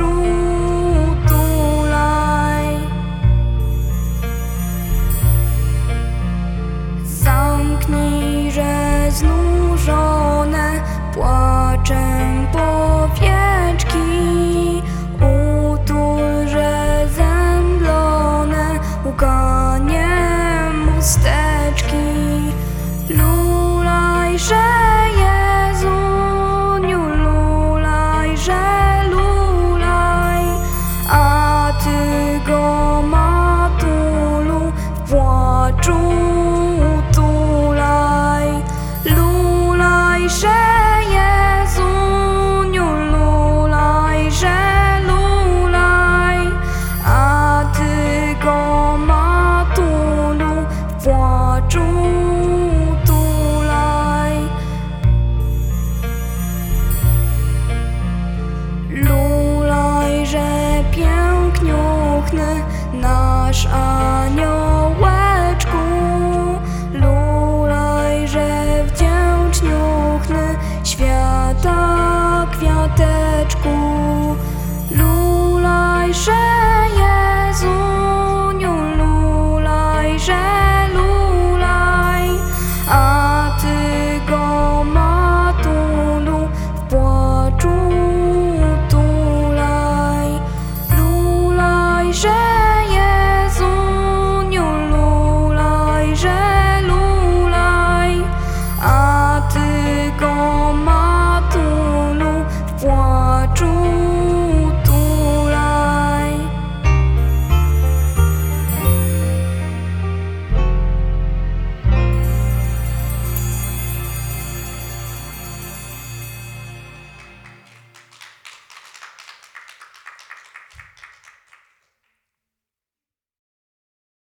tulaj. Zamknijże znużone płaczem powieczki, utulże zemdlone łkaniem chusteczki. Lulajże Jezuniu, lulajże lulaj, a Ty go, matulu, w płaczu tulaj. Lulajże Jezuniu, lulajże lulaj, a Ty go, matulu, w płaczu tulaj. Lulajże piękniuchny nasz aniołeczku, lulajże wdzięczniuchny świata kwiateczku. Lulajże